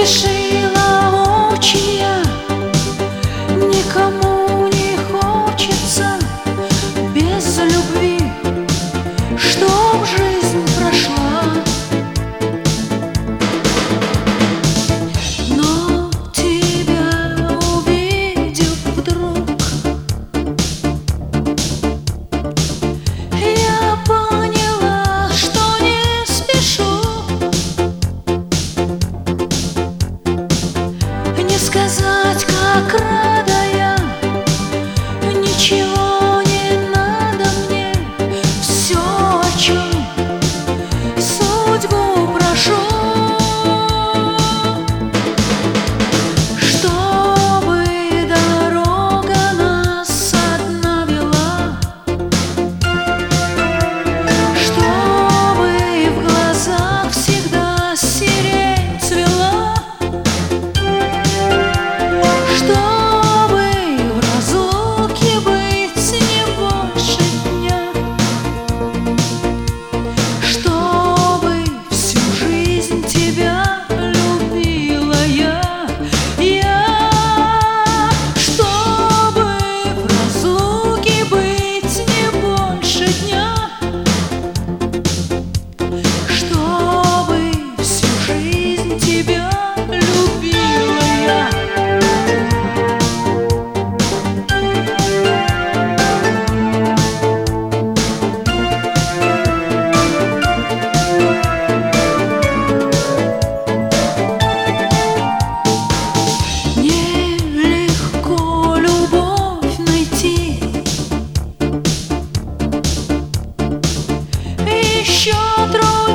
спешила очень я, никому не хочется без любви, чтоб жизнь прошла. Но тебя увидев вдруг, я поняла, что не спешу. Не сказать, как рада я, ничего не надо мне, все, о чем судьбу прошу, чтобы дорога нас одна вела, чтобы в глазах всегда сирень цвела, чтобы в разлуке быть не больше дня, чтобы всю жизнь тебя любила я, чтобы в разлуке быть не больше дня, чтобы всю жизнь тебя любила я. Нелегко любовь найти, еще труднее